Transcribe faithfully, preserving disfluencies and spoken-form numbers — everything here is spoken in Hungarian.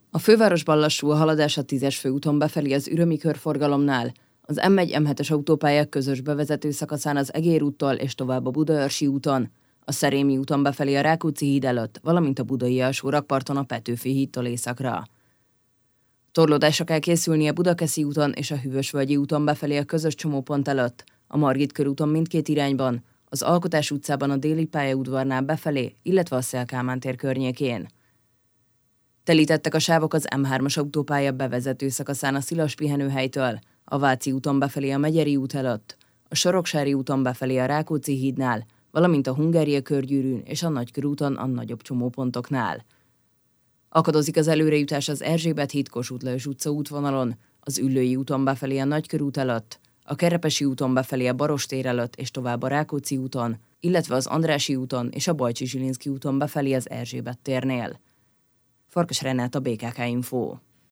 A fővárosban lassú a haladás a tízes főúton befelé az ürömi körforgalomnál, az em egy em hetes autópályák közös bevezető szakaszán az Egér úttól és tovább a Budaörsi úton, a Szerémi úton befelé a Rákóczi híd előtt, valamint a budai alsó rakparton a Petőfi hídtól északra. Torlódásra kell készülni a Budakeszi úton és a Hűvösvölgyi úton befelé a közös csomópont előtt, a Margit körúton mindkét irányban, az Alkotás utcában a Déli pályaudvarnál befelé, illetve a Széll-Kálmán tér környékén. Telítettek a sávok az em hármas autópálya bevezető szakaszán a Szilas pihenőhelytől, a Váci úton befelé a Megyeri út előtt, a Soroksári úton befelé a Rákóczi hídnál, valamint a Hungária körgyűrűn és a Nagykörúton a nagyobb csomópontoknál. Akadozik az előrejutás az Erzsébet híd Kossuth Lajos utca útvonalon, az Üllői úton befelé a Nagykörút előtt, a Kerepesi úton befelé a Barostér előtt és tovább a Rákóczi úton, illetve az Andrássy úton és a Bajcsy Zsilinszky úton befelé az Erzsébet térnél. Farkas Renáta, bé ká ká Info.